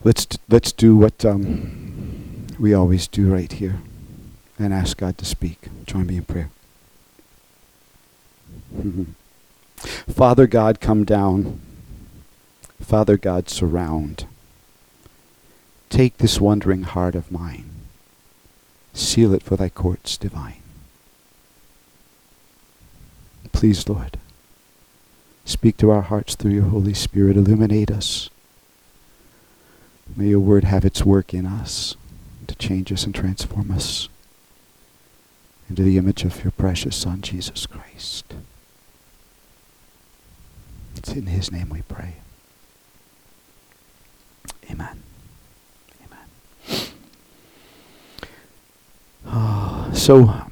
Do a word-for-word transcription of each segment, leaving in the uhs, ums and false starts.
Let's d- let's do what um, we always do right here, and ask God to speak. Join me in prayer. Mm-hmm. Father God, come down. Father God, surround. Take this wondering heart of mine. Seal it for thy courts divine. Please, Lord, speak to our hearts through your Holy Spirit. Illuminate us. May your word have its work in us to change us and transform us into the image of your precious Son, Jesus Christ. It's in his name we pray. Amen. Amen. Oh, so,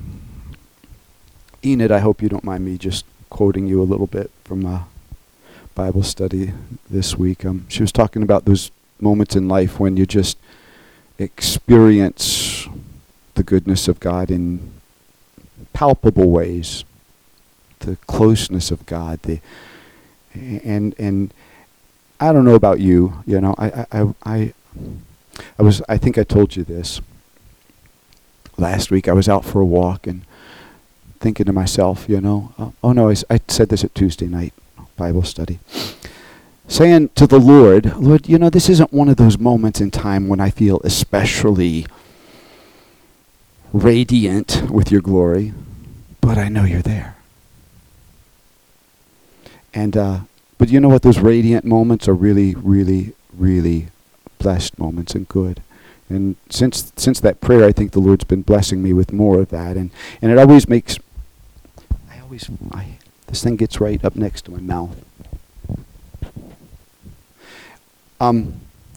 Enid, I hope you don't mind me just quoting you a little bit from a Bible study this week. Um, she was talking about those moments in life when you just experience the goodness of God in palpable ways, the closeness of God, the and and I don't know about you, you know, I I I I was I think I told you this last week. I was out for a walk and thinking to myself, you know, oh, oh no, I, I said this at Tuesday night Bible study, saying to the Lord, Lord, you know, this isn't one of those moments in time when I feel especially radiant with your glory, but I know you're there. And, uh, but you know what? Those radiant moments are really, really, really blessed moments and good. And since since that prayer, I think the Lord's been blessing me with more of that. And, and it always makes, I always, I, this thing gets right up next to my mouth. Um,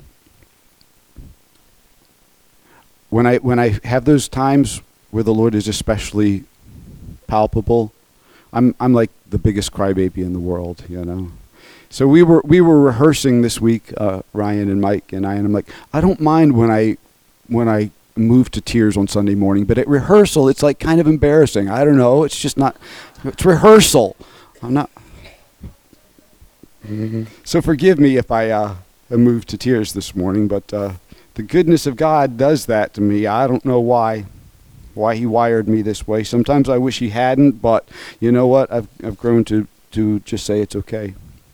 when I when I have those times where the Lord is especially palpable, I'm I'm like the biggest crybaby in the world, you know. So we were we were rehearsing this week, uh, Ryan and Mike and I, and I'm like, I don't mind when I when I move to tears on Sunday morning, but at rehearsal it's like kind of embarrassing. I don't know. It's just not. It's rehearsal. I'm not. Mm-hmm. So forgive me if I uh, moved to tears this morning, but uh, the goodness of God does that to me. I don't know why. why he wired me this way. Sometimes I wish he hadn't, but you know what? I've I've grown to, to just say it's okay.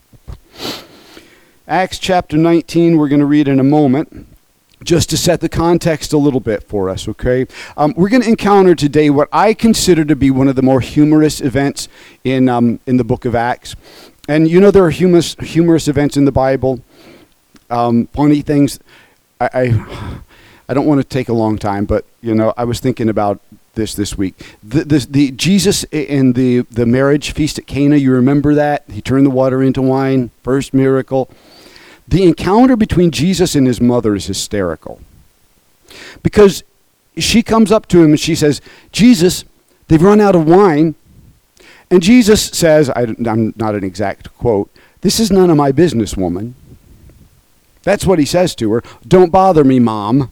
Acts chapter nineteen, we're going to read in a moment, just to set the context a little bit for us, okay? Um, we're going to encounter today what I consider to be one of the more humorous events in um, in the book of Acts. And you know there are humorous, humorous events in the Bible, um, funny things. I... I I don't want to take a long time, but you know, I was thinking about this this week. The, the, the Jesus in the, the marriage feast at Cana, you remember that? He turned the water into wine, first miracle. The encounter between Jesus and his mother is hysterical. Because she comes up to him and she says, Jesus, they've run out of wine. And Jesus says, I, I'm not an exact quote, this is none of my business, woman. That's what he says to her. Don't bother me, Mom.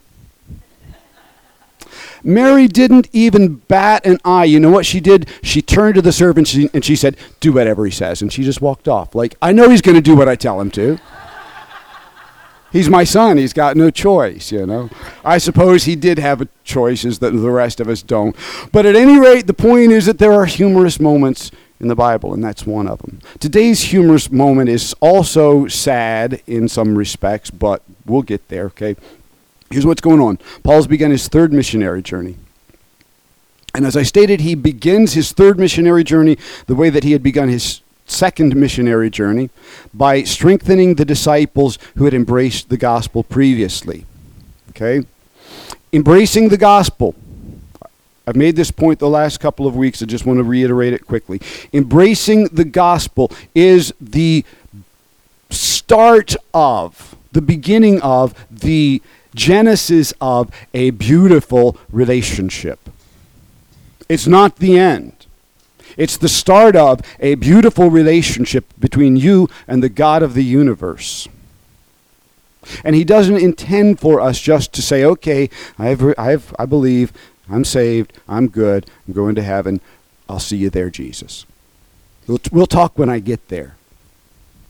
Mary didn't even bat an eye. You know what she did? She turned to the servant and she, and she said, do whatever he says. And she just walked off. Like, I know he's going to do what I tell him to. He's my son. He's got no choice, you know. I suppose he did have a choices that the rest of us don't. But at any rate, the point is that there are humorous moments in the Bible, and that's one of them. Today's humorous moment is also sad in some respects, but we'll get there, okay? Here's what's going on. Paul's begun his third missionary journey. And as I stated, he begins his third missionary journey the way that he had begun his second missionary journey, by strengthening the disciples who had embraced the gospel previously. Okay? Embracing the gospel. I've made this point the last couple of weeks. I just want to reiterate it quickly. Embracing the gospel is the start of, the beginning of, the genesis of a beautiful relationship. It's not the end. It's the start of a beautiful relationship between you and the God of the universe. And he doesn't intend for us just to say, okay, I have, I have, I believe, I'm saved, I'm good, I'm going to heaven, I'll see you there, Jesus. We'll, we'll talk when I get there.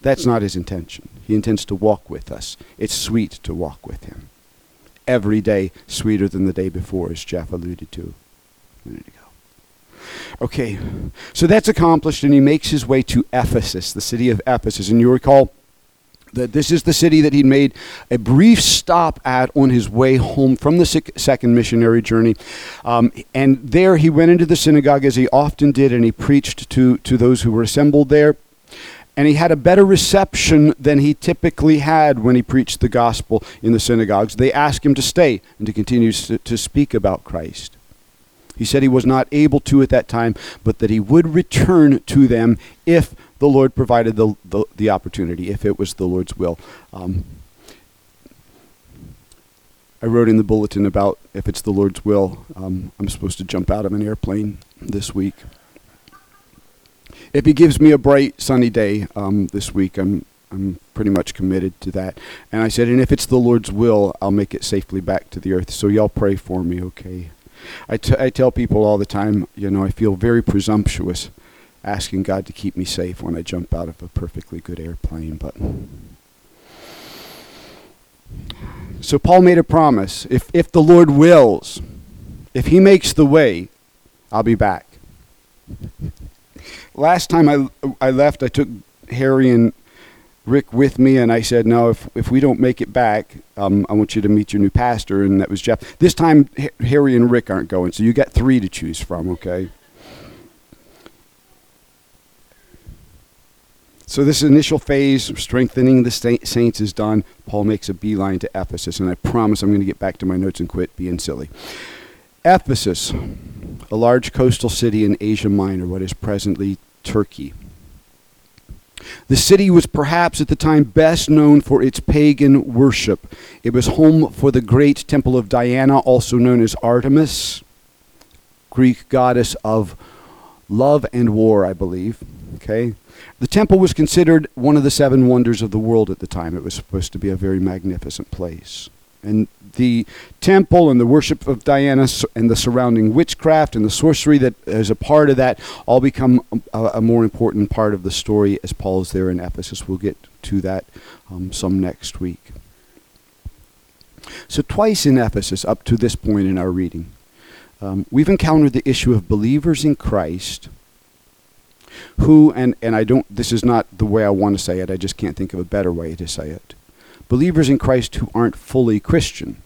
That's not his intention. He intends to walk with us. It's sweet to walk with him. Every day sweeter than the day before, as Jeff alluded to a minute ago. Okay, so that's accomplished, and he makes his way to Ephesus, the city of Ephesus. And you recall that this is the city that he'd made a brief stop at on his way home from the second missionary journey. Um, and there he went into the synagogue, as he often did, and he preached to, to those who were assembled there. And he had a better reception than he typically had when he preached the gospel in the synagogues. They asked him to stay and to continue to, to speak about Christ. He said he was not able to at that time, but that he would return to them if the Lord provided the the, the opportunity, if it was the Lord's will. Um, I wrote in the bulletin about if it's the Lord's will. Um, I'm supposed to jump out of an airplane this week. If he gives me a bright, sunny day um, this week, I'm I'm pretty much committed to that. And I said, and if it's the Lord's will, I'll make it safely back to the earth. So y'all pray for me, okay? I, t- I tell people all the time, you know, I feel very presumptuous asking God to keep me safe when I jump out of a perfectly good airplane. But so Paul made a promise. If if the Lord wills, if he makes the way, I'll be back. Last time I, I left, I took Harry and Rick with me, and I said, no, if if we don't make it back, um, I want you to meet your new pastor, and that was Jeff. This time, H- Harry and Rick aren't going, so you got three to choose from, okay? So this initial phase of strengthening the sta- saints is done. Paul makes a beeline to Ephesus, and I promise I'm going to get back to my notes and quit being silly. Ephesus, a large coastal city in Asia Minor, what is presently Turkey. The city was perhaps at the time best known for its pagan worship. It was home for the great temple of Diana, also known as Artemis, Greek goddess of love and war, I believe. Okay, the temple was considered one of the seven wonders of the world at the time. It was supposed to be a very magnificent place. And the temple and the worship of Diana and the surrounding witchcraft and the sorcery that is a part of that all become a, a more important part of the story as Paul is there in Ephesus. We'll get to that um, some next week. So twice in Ephesus, up to this point in our reading, um, we've encountered the issue of believers in Christ who, and, and I don't, this is not the way I want to say it, I just can't think of a better way to say it. Believers in Christ who aren't fully Christian.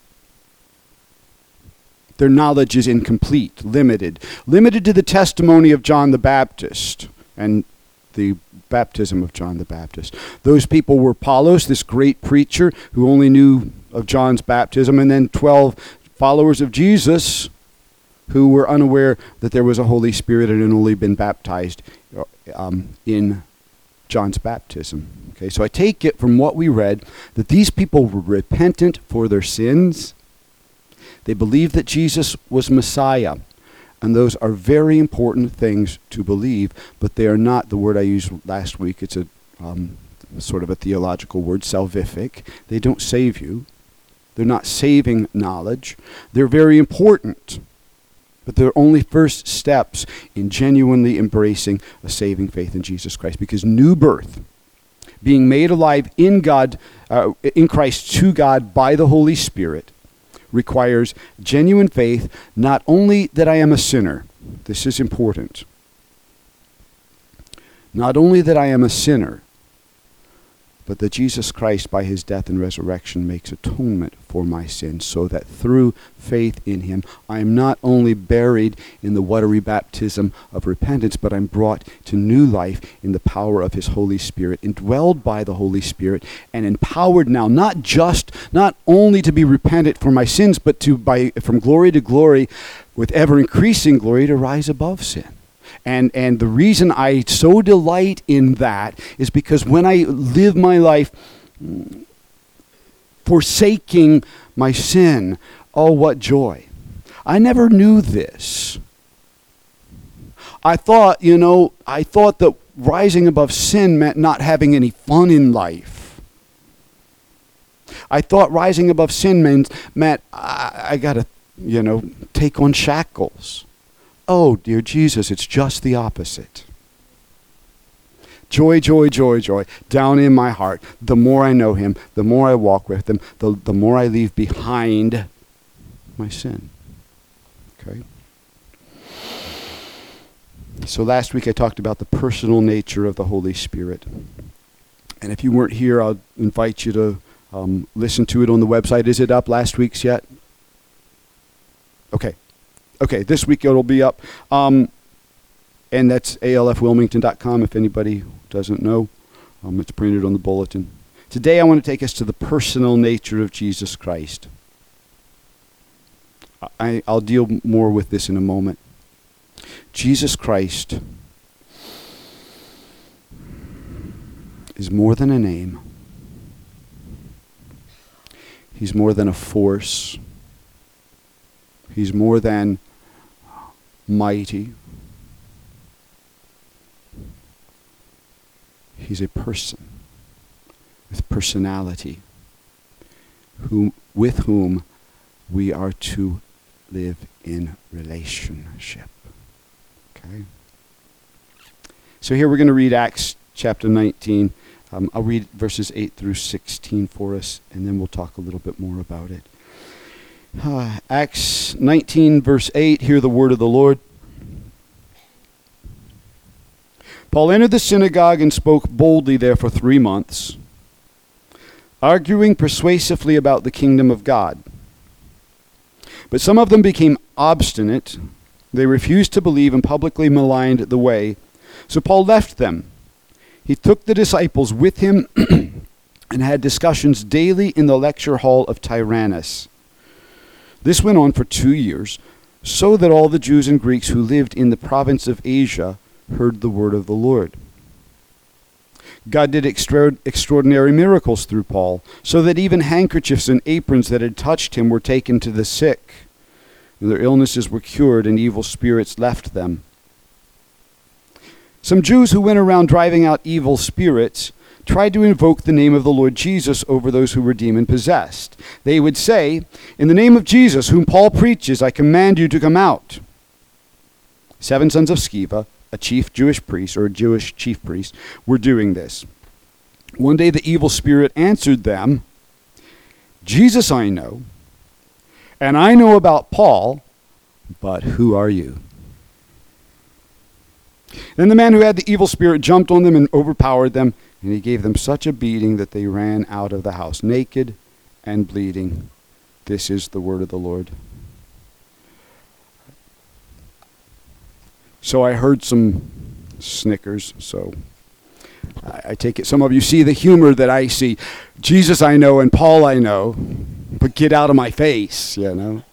Their knowledge is incomplete, limited. Limited to the testimony of John the Baptist and the baptism of John the Baptist. Those people were Apollos, this great preacher who only knew of John's baptism, and then twelve followers of Jesus who were unaware that there was a Holy Spirit and had only been baptized um, in John's baptism. Okay, so I take it from what we read that these people were repentant for their sins. They believed that Jesus was Messiah. And those are very important things to believe, but they are not the word I used last week. It's a um, sort of a theological word, salvific. They don't save you. They're not saving knowledge. They're very important. But they're only first steps in genuinely embracing a saving faith in Jesus Christ. Because new birth, being made alive in God, uh, in Christ to God by the Holy Spirit, requires genuine faith, not only that I am a sinner. This is important. Not only that I am a sinner, but that Jesus Christ, by his death and resurrection, makes atonement for my sins, so that through faith in him, I am not only buried in the watery baptism of repentance, but I'm brought to new life in the power of his Holy Spirit, indwelled by the Holy Spirit, and empowered now, not just, not only to be repentant for my sins, but to, by from glory to glory, with ever increasing glory, to rise above sin. And and the reason I so delight in that is because when I live my life forsaking my sin, oh, what joy. I never knew this. I thought, you know, I thought that rising above sin meant not having any fun in life. I thought rising above sin meant, meant I, I got to, you know, take on shackles. Oh, dear Jesus, it's just the opposite. Joy, joy, joy, joy, down in my heart. The more I know him, the more I walk with him, the, the more I leave behind my sin. Okay? So last week I talked about the personal nature of the Holy Spirit. And if you weren't here, I'll invite you to um, listen to it on the website. Is it up last week's yet? Okay. Okay, this week it'll be up. Um, and that's A L F Wilmington dot com if anybody doesn't know. Um, it's printed on the bulletin. Today I want to take us to the personal nature of Jesus Christ. I, I'll deal more with this in a moment. Jesus Christ is more than a name. He's more than a force. He's more than mighty. He's a person with personality, whom, with whom we are to live in relationship. Okay? So here we're going to read Acts chapter nineteen. Um, I'll read verses eight through sixteen for us, and then we'll talk a little bit more about it. Uh, Acts nineteen, verse eight, hear the word of the Lord. Paul entered the synagogue and spoke boldly there for three months, arguing persuasively about the kingdom of God. But some of them became obstinate. They refused to believe and publicly maligned the way. So Paul left them. He took the disciples with him and had discussions daily in the lecture hall of Tyrannus. This went on for two years, so that all the Jews and Greeks who lived in the province of Asia heard the word of the Lord. God did extra- extraordinary miracles through Paul, so that even handkerchiefs and aprons that had touched him were taken to the sick. And their illnesses were cured, and evil spirits left them. Some Jews who went around driving out evil spirits tried to invoke the name of the Lord Jesus over those who were demon-possessed. They would say, "In the name of Jesus, whom Paul preaches, I command you to come out." Seven sons of Sceva, a chief Jewish priest, or a Jewish chief priest, were doing this. One day the evil spirit answered them, "Jesus I know, and I know about Paul, but who are you?" Then the man who had the evil spirit jumped on them and overpowered them, and he gave them such a beating that they ran out of the house, naked and bleeding. This is the word of the Lord. So I heard some snickers, so I, I take it some of you see the humor that I see. Jesus I know and Paul I know, but get out of my face, you know.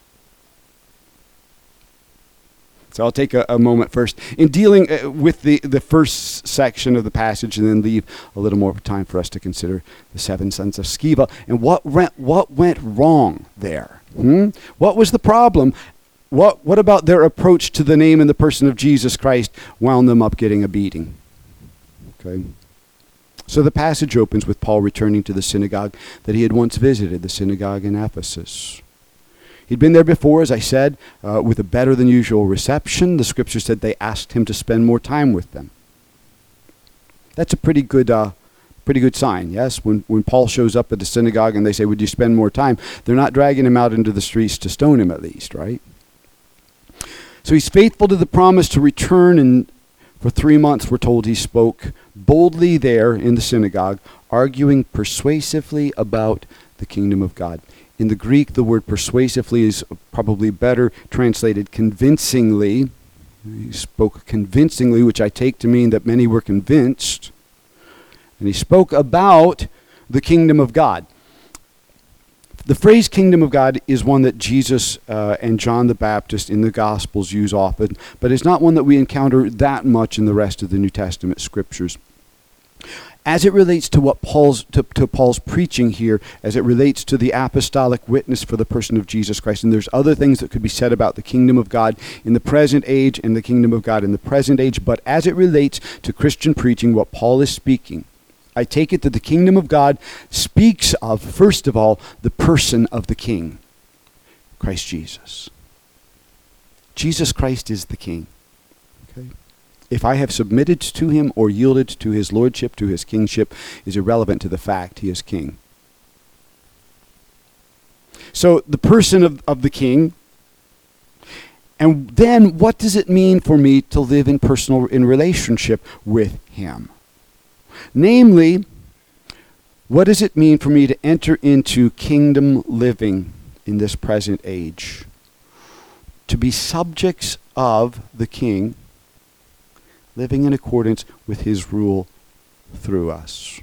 So I'll take a, a moment first in dealing uh, with the, the first section of the passage, and then leave a little more time for us to consider the seven sons of Sceva and what went, what went wrong there. Hmm? What was the problem? What, what about their approach to the name and the person of Jesus Christ wound them up getting a beating? Okay. So the passage opens with Paul returning to the synagogue that he had once visited, the synagogue in Ephesus. He'd been there before, as I said, uh, with a better than usual reception. The scripture said they asked him to spend more time with them. That's a pretty good uh, pretty good sign, yes? When, when Paul shows up at the synagogue and they say, "Would you spend more time?" They're not dragging him out into the streets to stone him, at least, right? So he's faithful to the promise to return, and for three months we're told he spoke boldly there in the synagogue, arguing persuasively about the kingdom of God. In the Greek, the word persuasively is probably better translated convincingly. He spoke convincingly, which I take to mean that many were convinced. And he spoke about the kingdom of God. The phrase kingdom of God is one that Jesus uh, and John the Baptist in the Gospels use often, but it's not one that we encounter that much in the rest of the New Testament scriptures. As it relates to what Paul's to, to Paul's preaching here, as it relates to the apostolic witness for the person of Jesus Christ, and there's other things that could be said about the kingdom of God in the present age and the kingdom of God in the present age, but as it relates to Christian preaching, what Paul is speaking, I take it that the kingdom of God speaks of, first of all, the person of the King, Christ Jesus. Jesus Christ is the King. Okay? If I have submitted to him or yielded to his lordship, to his kingship, is irrelevant to the fact he is king. So the person of, of the king. And then what does it mean for me to live in personal, in relationship with him? Namely, what does it mean for me to enter into kingdom living in this present age? To be subjects of the king, living in accordance with his rule through us.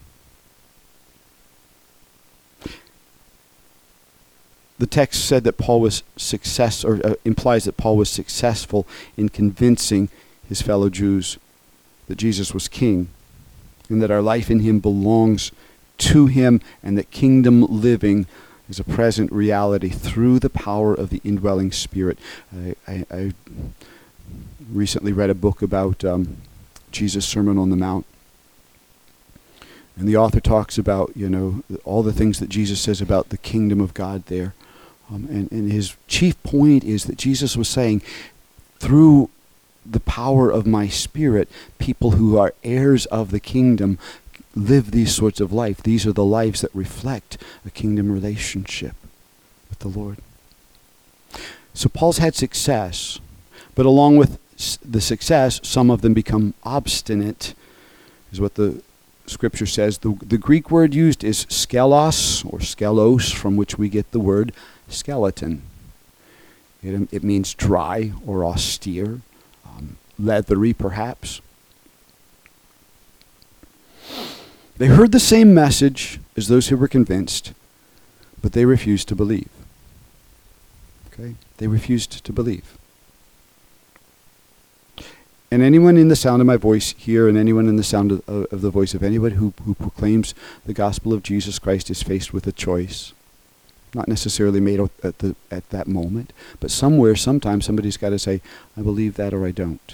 The text said that Paul was success, or uh, implies that Paul was successful in convincing his fellow Jews that Jesus was king, and that our life in him belongs to him, and that kingdom living is a present reality through the power of the indwelling Spirit. I, I, I recently read a book about um, Jesus' Sermon on the Mount. And the author talks about, you know, all the things that Jesus says about the kingdom of God there. Um, and, and his chief point is that Jesus was saying, through the power of my Spirit, people who are heirs of the kingdom live these sorts of life. These are the lives that reflect a kingdom relationship with the Lord. So Paul's had success, but along with s- the success, some of them become obstinate, is what the Scripture says. The, the Greek word used is skelos, or skelos, from which we get the word skeleton. It, it means dry or austere, um, leathery perhaps. They heard the same message as those who were convinced, but they refused to believe. Okay? They refused to believe. And anyone in the sound of my voice here, and anyone in the sound of, of the voice of anybody who, who proclaims the gospel of Jesus Christ, is faced with a choice. Not necessarily made at the at that moment, but somewhere, sometime, somebody's got to say, I believe that or I don't.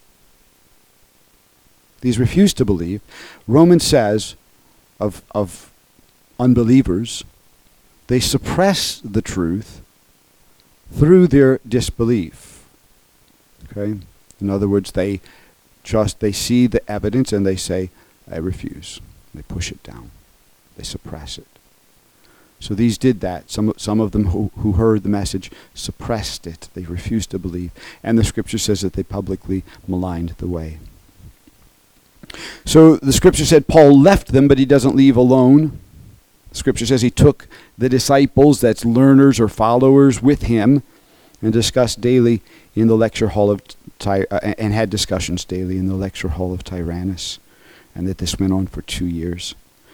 These refuse to believe. Romans says of, of unbelievers, they suppress the truth through their disbelief. Okay? In other words, they just, they see the evidence and they say, I refuse. They push it down. They suppress it. So these did that. Some, some of them who, who heard the message suppressed it. They refused to believe. And the Scripture says that they publicly maligned the way. So the Scripture said Paul left them, but he doesn't leave alone. The Scripture says he took the disciples, that's learners or followers, with him and discussed daily in the lecture hall of Ty- uh, and had discussions daily in the lecture hall of Tyrannus, and that this went on for two years.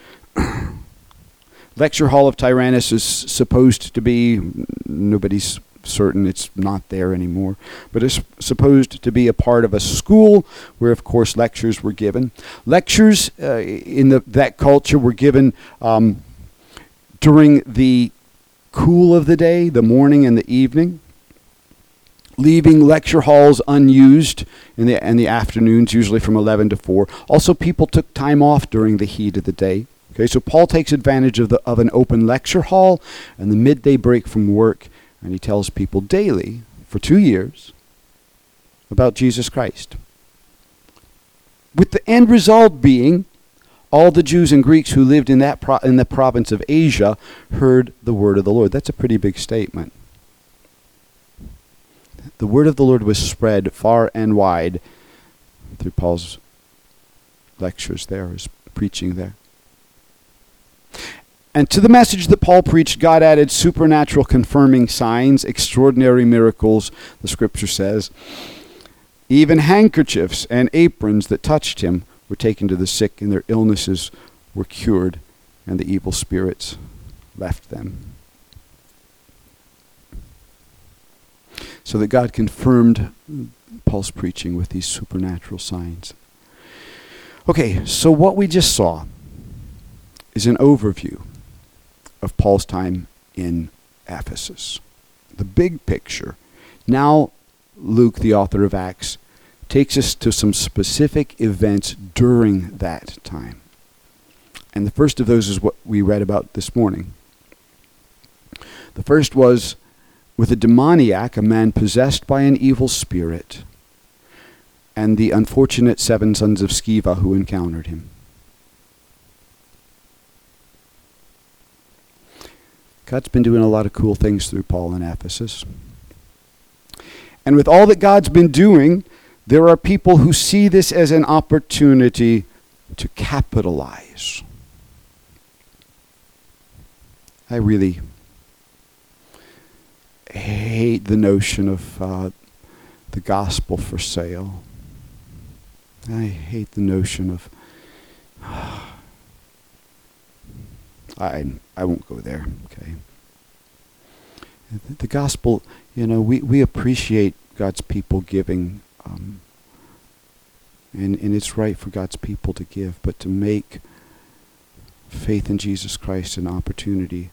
Lecture hall of Tyrannus is supposed to be, nobody's certain, it's not there anymore, but it's supposed to be a part of a school where, of course, lectures were given. Lectures uh, in the, that culture were given um, during the cool of the day, the morning and the evening, leaving lecture halls unused in the, in the afternoons, usually from eleven to four. Also, people took time off during the heat of the day. Okay, so Paul takes advantage of the of an open lecture hall and the midday break from work, and he tells people daily for two years about Jesus Christ. With the end result being, all the Jews and Greeks who lived in that pro- in the province of Asia heard the word of the Lord. That's a pretty big statement. The word of the Lord was spread far and wide through Paul's lectures there, his preaching there. And to the message that Paul preached, God added supernatural confirming signs, extraordinary miracles, the Scripture says. Even handkerchiefs and aprons that touched him were taken to the sick, and their illnesses were cured, and the evil spirits left them. So that God confirmed Paul's preaching with these supernatural signs. Okay, so what we just saw is an overview of Paul's time in Ephesus. The big picture. Now, Luke, the author of Acts, takes us to some specific events during that time. And the first of those is what we read about this morning. The first was with a demoniac, a man possessed by an evil spirit. and the unfortunate seven sons of Sceva who encountered him. God's been doing a lot of cool things through Paul in Ephesus. And with all that God's been doing, there are people who see this as an opportunity to capitalize. I really hate the notion of uh, the gospel for sale. I hate the notion of... I I won't go there, okay? The, the gospel, you know, we, we appreciate God's people giving, um, and, and it's right for God's people to give, but to make faith in Jesus Christ an opportunity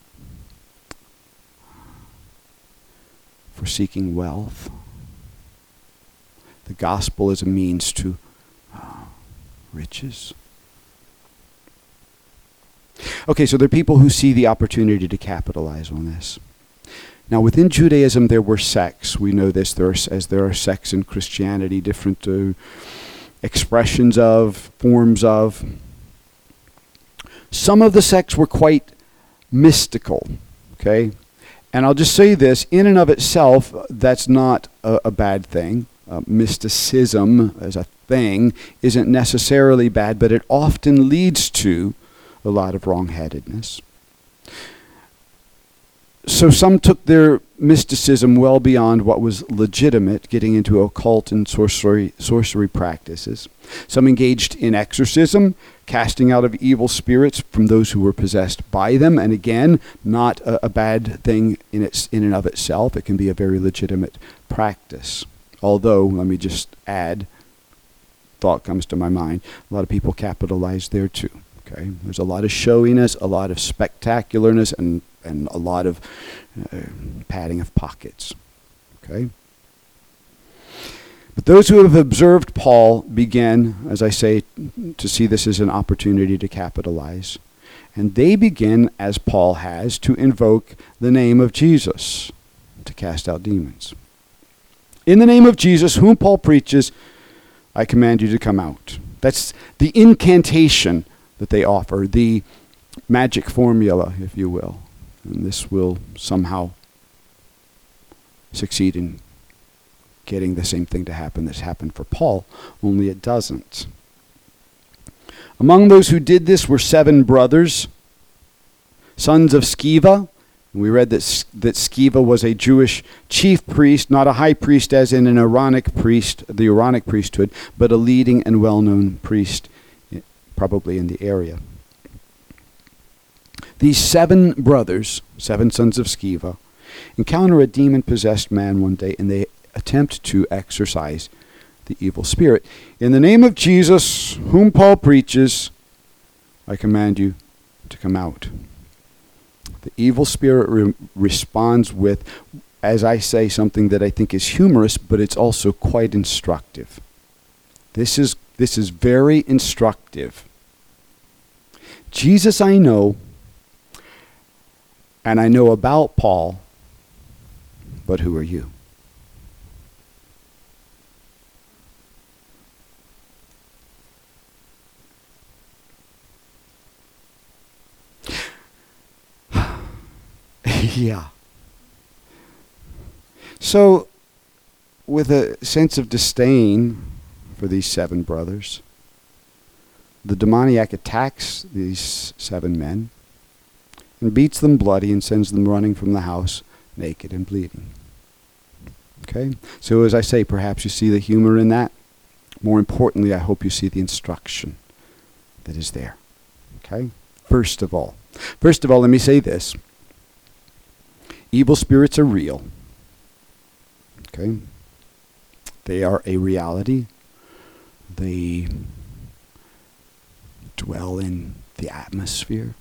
for seeking wealth. The gospel is a means to uh, riches. Okay, so there are people who see the opportunity to capitalize on this. Now, within Judaism, there were sects. We know this, there are, as there are sects in Christianity, different uh, expressions of, forms of. Some of the sects were quite mystical, okay? And I'll just say this, in and of itself, that's not a, a bad thing. Uh, mysticism as a thing isn't necessarily bad, but it often leads to a lot of wrong-headedness. So some took their mysticism well beyond what was legitimate, getting into occult and sorcery, sorcery practices. Some engaged in exorcism, casting out of evil spirits from those who were possessed by them. And again, not a, a bad thing in, its, in and of itself. It can be a very legitimate practice. Although, let me just add, thought comes to my mind, a lot of people capitalize there too. Okay, there's a lot of showiness, a lot of spectacularness, and, and a lot of uh, padding of pockets. Okay? But those who have observed Paul begin, as I say, to see this as an opportunity to capitalize. And they begin, as Paul has, to invoke the name of Jesus to cast out demons. In the name of Jesus, whom Paul preaches, I command you to come out. That's the incantation that they offer, the magic formula, if you will. And this will somehow succeed in getting the same thing to happen that's happened for Paul, only it doesn't. Among those who did this were seven brothers, sons of Sceva. We read that, that Sceva was a Jewish chief priest, not a high priest as in an Aaronic priest, the Aaronic priesthood, but a leading and well-known priest probably in the area. These seven brothers, seven sons of Sceva, encounter a demon-possessed man one day, and they attempt to exorcise the evil spirit. In the name of Jesus, whom Paul preaches, I command you to come out. The evil spirit re- responds with, as I say, something that I think is humorous, but it's also quite instructive. This is, this is very instructive. Jesus I know, and I know about Paul, but who are you? Yeah. So, with a sense of disdain for these seven brothers, the demoniac attacks these seven men and beats them bloody and sends them running from the house naked and bleeding. Okay? So as I say, perhaps you see the humor in that. More importantly, I hope you see the instruction that is there. Okay? First of all. First of all, let me say this. Evil spirits are real. Okay? They are a reality. They dwell in the atmosphere.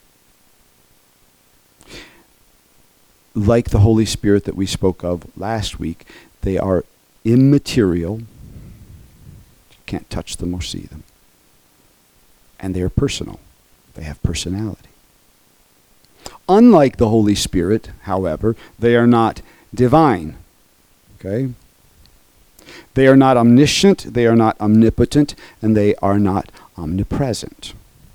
Like the Holy Spirit that we spoke of last week, they are immaterial. You can't touch them or see them. And they are personal. They have personality. Unlike the Holy Spirit, however, they are not divine. Okay? They are not omniscient, they are not omnipotent, and they are not omnipresent.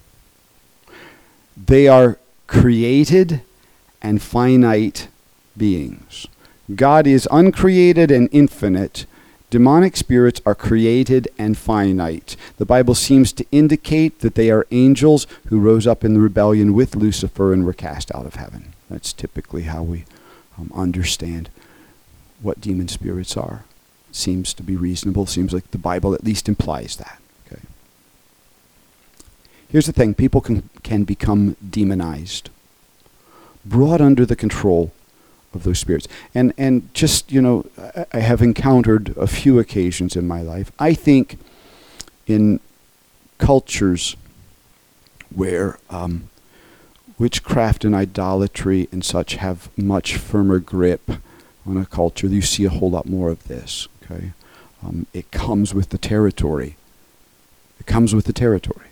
They are created and finite beings. God is uncreated and infinite. Demonic spirits are created and finite. The Bible seems to indicate that they are angels who rose up in the rebellion with Lucifer and were cast out of heaven. That's typically how we um, understand what demon spirits are. Seems to be reasonable. Seems like the Bible at least implies that. Okay. Here's the thing. People can, can become demonized, brought under the control of those spirits. And and just, you know, I, I have encountered a few occasions in my life. I think in cultures where um, witchcraft and idolatry and such have much firmer grip on a culture, you see a whole lot more of this. Okay, um, it comes with the territory. It comes with the territory.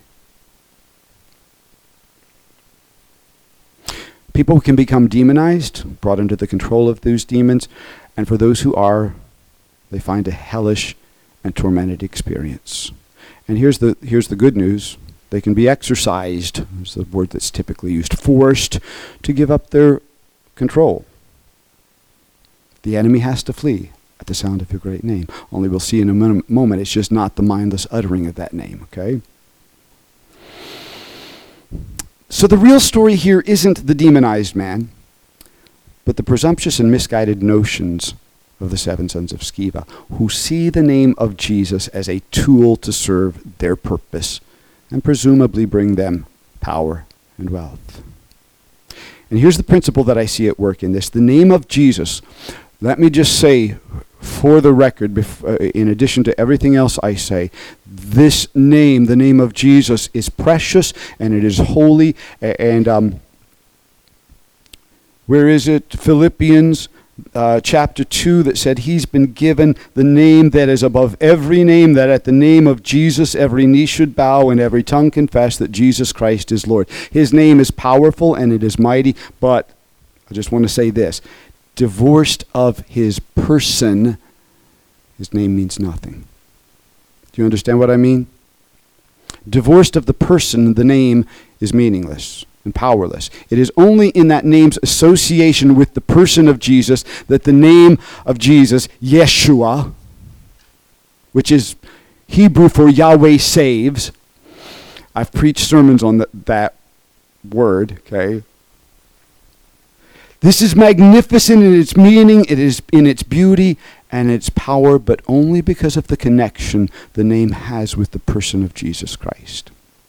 People can become demonized, brought under the control of those demons, and for those who are, they find a hellish and tormented experience. And here's the here's the good news. They can be exorcised, is the word that's typically used, forced to give up their control. The enemy has to flee at the sound of your great name. Only we'll see in a min- moment, it's just not the mindless uttering of that name, okay? So the real story here isn't the demonized man, but the presumptuous and misguided notions of the seven sons of Sceva, who see the name of Jesus as a tool to serve their purpose and presumably bring them power and wealth. And here's the principle that I see at work in this. The name of Jesus, let me just say for the record, bef- uh, in addition to everything else I say, this name, the name of Jesus, is precious and it is holy. A- and um, where is it? Philippians uh, chapter two that said he's been given the name that is above every name, that at the name of Jesus every knee should bow and every tongue confess that Jesus Christ is Lord. His name is powerful and it is mighty, but I just want to say this. Divorced of his person, his name means nothing. Do you understand what I mean? Divorced of the person, the name is meaningless and powerless. It is only in that name's association with the person of Jesus that the name of Jesus, Yeshua, which is Hebrew for Yahweh saves. I've preached sermons on the, that word, okay? This is magnificent in its meaning, it is in its beauty and its power, but only because of the connection the name has with the person of Jesus Christ.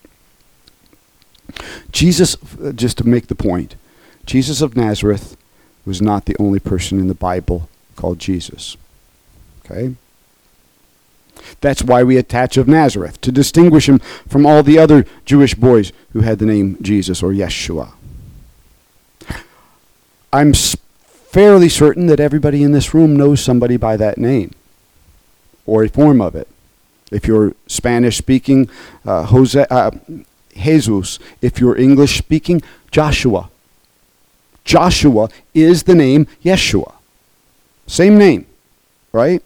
Jesus, just to make the point, Jesus of Nazareth was not the only person in the Bible called Jesus. Okay? That's why we attach of Nazareth, to distinguish him from all the other Jewish boys who had the name Jesus or Yeshua. I'm fairly certain that everybody in this room knows somebody by that name or a form of it. If you're Spanish speaking, uh, Jose, uh, Jesus. If you're English speaking, Joshua. Joshua is the name Yeshua. Same name, right?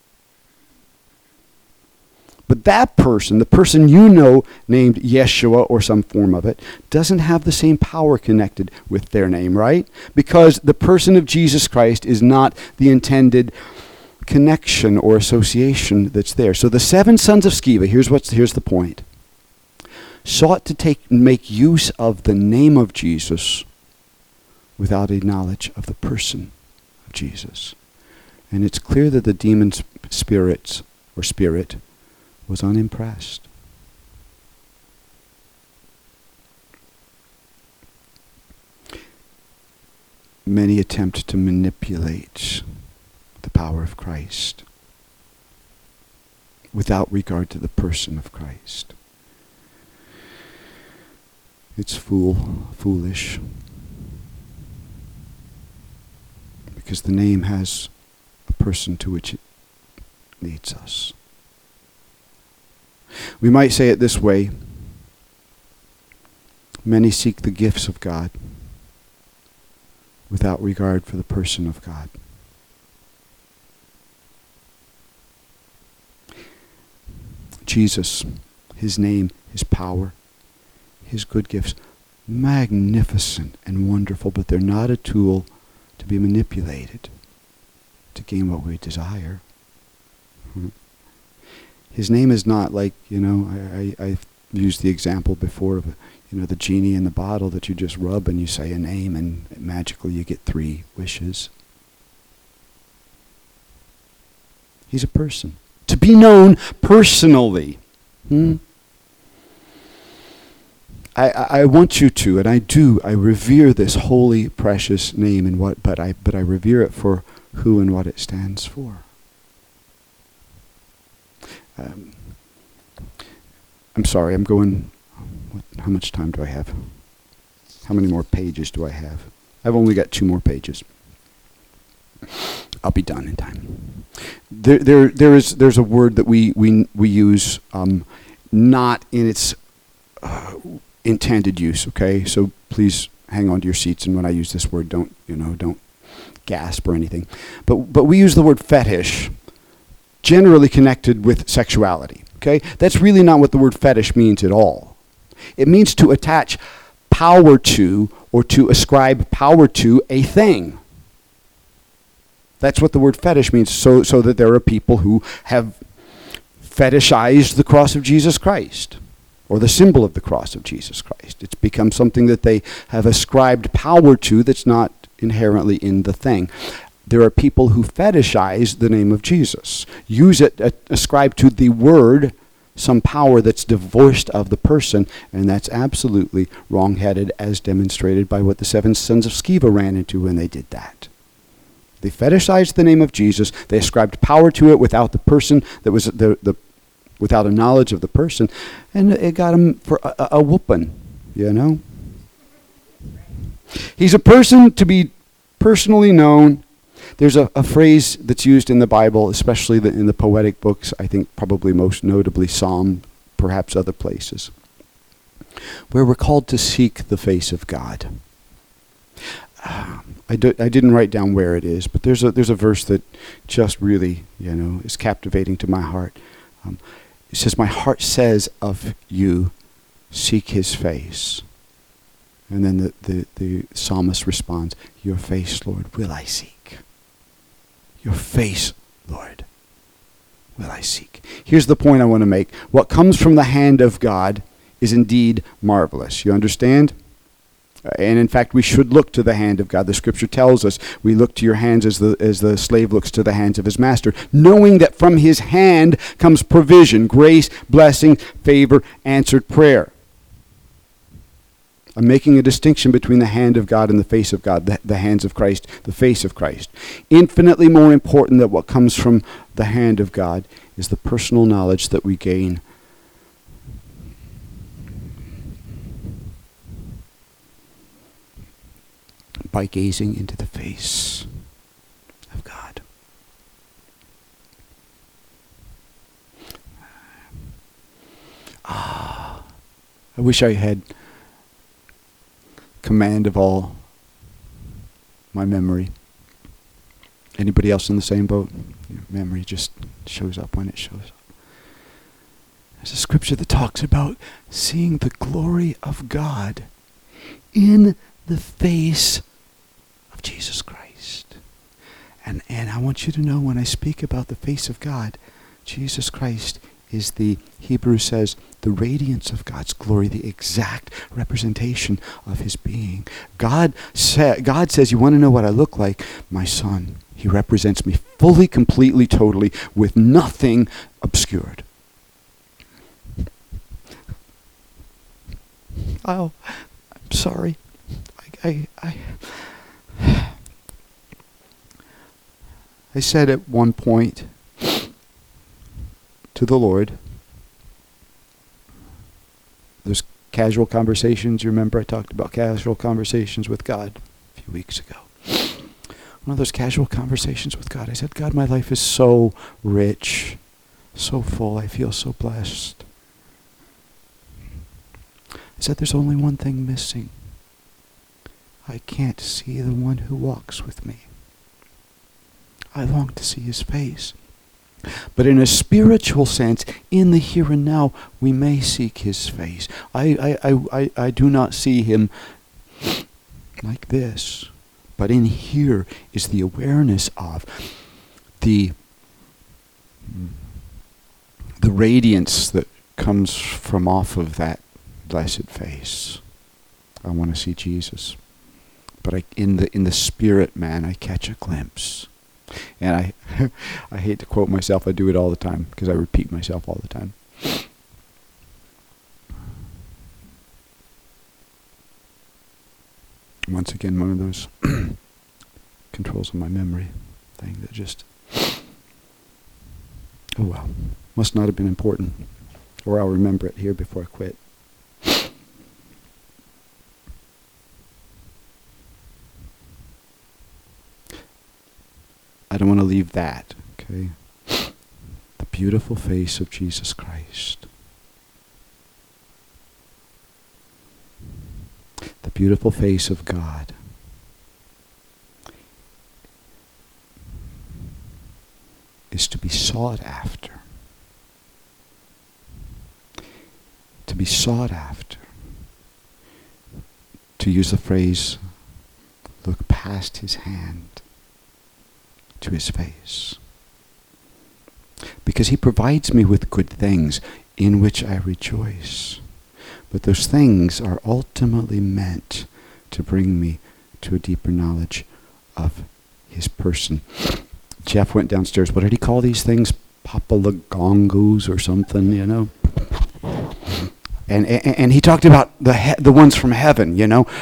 But that person, the person you know named Yeshua or some form of it, doesn't have the same power connected with their name, right? Because the person of Jesus Christ is not the intended connection or association that's there. So the seven sons of Sceva, here's what's here's the point, sought to take make use of the name of Jesus without a knowledge of the person of Jesus. And it's clear that the demon spirits or spirit was unimpressed. Many attempt to manipulate the power of Christ without regard to the person of Christ. It's fool, foolish, because the name has a person to which it leads us. We might say it this way: many seek the gifts of God without regard for the person of God. Jesus, his name, his power, his good gifts, magnificent and wonderful, but they're not a tool to be manipulated to gain what we desire. Hmm. His name is not like, you know, I, I, I've used the example before of, you know, the genie in the bottle that you just rub and you say a name and magically you get three wishes. He's a person. To be known personally. Hmm? I, I, I want you to, and I do, I revere this holy, precious name and what, but I, but I revere it for who and what it stands for. Um, I'm sorry, I'm going, what, how much time do I have? How many more pages do I have? I've only got two more pages. I'll be done in time. There, there, there is, there's a word that we, we, we use, um, not in its uh, intended use, okay? So please hang on to your seats, and when I use this word, don't, you know, don't gasp or anything. But, but we use the word fetish, generally connected with sexuality, okay? That's really not what the word fetish means at all. It means to attach power to or to ascribe power to a thing. That's what the word fetish means, so, so that there are people who have fetishized the cross of Jesus Christ, or the symbol of the cross of Jesus Christ. It's become something that they have ascribed power to that's not inherently in the thing. There are people who fetishize the name of Jesus, use it, uh, ascribe to the word some power that's divorced of the person, and that's absolutely wrong-headed, as demonstrated by what the seven sons of Sceva ran into when they did that. They fetishized the name of Jesus. They ascribed power to it without the person that was the, the without a knowledge of the person, and it got him for a, a whooping, you know. He's a person to be personally known. There's a, a phrase that's used in the Bible, especially the, in the poetic books, I think probably most notably Psalm, perhaps other places, where we're called to seek the face of God. Uh, I, do, I didn't write down where it is, but there's a there's a verse that just really, you know, is captivating to my heart. Um, it says, "My heart says of you, seek his face." And then the, the, the psalmist responds, "Your face, Lord, will I seek. Your face, Lord, will I seek." Here's the point I want to make. What comes from the hand of God is indeed marvelous. You understand? Uh, and in fact, we should look to the hand of God. The scripture tells us, we look to your hands as the as the slave looks to the hands of his master, knowing that from his hand comes provision, grace, blessing, favor, answered prayer. I'm making a distinction between the hand of God and the face of God, the, the hands of Christ, the face of Christ. Infinitely more important than what comes from the hand of God is the personal knowledge that we gain by gazing into the face of God. Ah, I wish I had command of all my memory. Anybody else in the same boat? Your memory just shows up when it shows up. There's a scripture that talks about seeing the glory of God in the face of Jesus Christ. And and I want you to know, when I speak about the face of God, Jesus Christ is the, Hebrew says, the radiance of God's glory, the exact representation of his being. God, sa- God says, you want to know what I look like? My son. He represents me fully, completely, totally, with nothing obscured. Oh, I'm sorry. I, I, I, I said at one point to the Lord, there's casual conversations. You remember I talked about casual conversations with God a few weeks ago. One of those casual conversations with God, I said, God, my life is so rich, so full. I feel so blessed. I said, there's only one thing missing. I can't see the one who walks with me. I long to see his face. But in a spiritual sense, in the here and now, we may seek his face. I, I, I, I, I do not see him like this. But in here is the awareness of the, the radiance that comes from off of that blessed face. I want to see Jesus. But I, in the in the spirit, man, I catch a glimpse. And I I hate to quote myself, I do it all the time because I repeat myself all the time. Once again, one of those controls of my memory thing that just, oh well, must not have been important, or I'll remember it here before I quit. I don't want to leave that, okay? The beautiful face of Jesus Christ. The beautiful face of God. Is to be sought after. To be sought after. To use the phrase, look past his hand to his face. Because he provides me with good things in which I rejoice. But those things are ultimately meant to bring me to a deeper knowledge of his person. Jeff went downstairs. What did he call these things? Papalagongos or something, you know? And, and and he talked about the he- the ones from heaven, you know?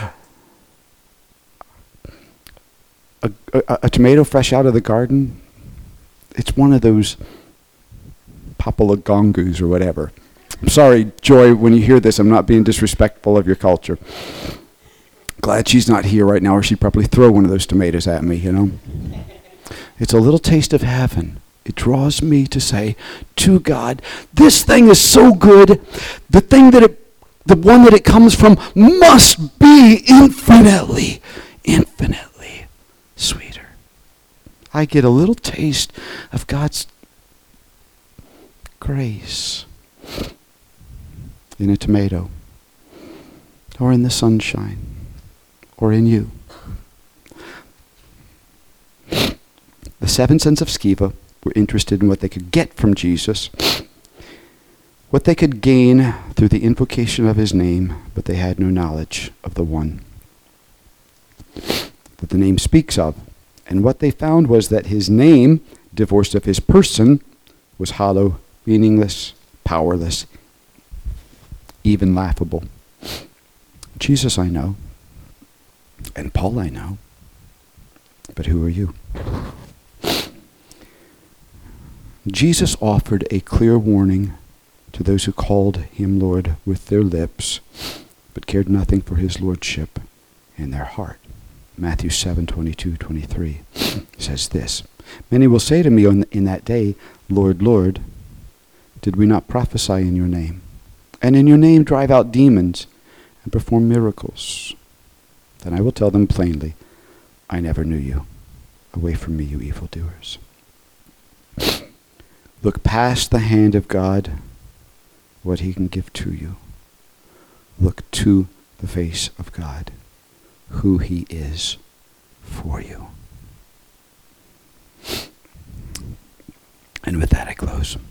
A, a, a tomato fresh out of the garden, it's one of those papalagongos or whatever. I'm sorry, Joy, when you hear this, I'm not being disrespectful of your culture. Glad she's not here right now, or she'd probably throw one of those tomatoes at me, you know. It's a little taste of heaven. It draws me to say to God, this thing is so good, the thing that it, the one that it comes from must be infinitely, infinitely sweeter. I get a little taste of God's grace in a tomato, or in the sunshine, or in you. The seven sons of Sceva were interested in what they could get from Jesus, what they could gain through the invocation of his name, but they had no knowledge of the one that the name speaks of. And what they found was that his name, divorced of his person, was hollow, meaningless, powerless, even laughable. Jesus I know, and Paul I know, but who are you? Jesus offered a clear warning to those who called him Lord with their lips, but cared nothing for his lordship in their heart. Matthew seven, twenty-two, twenty-three says this, many will say to me on, in that day, Lord, Lord, did we not prophesy in your name? And in your name drive out demons and perform miracles? Then I will tell them plainly, I never knew you. Away from me, you evildoers. Look past the hand of God, what he can give to you. Look to the face of God, who he is for you. And with that, I close.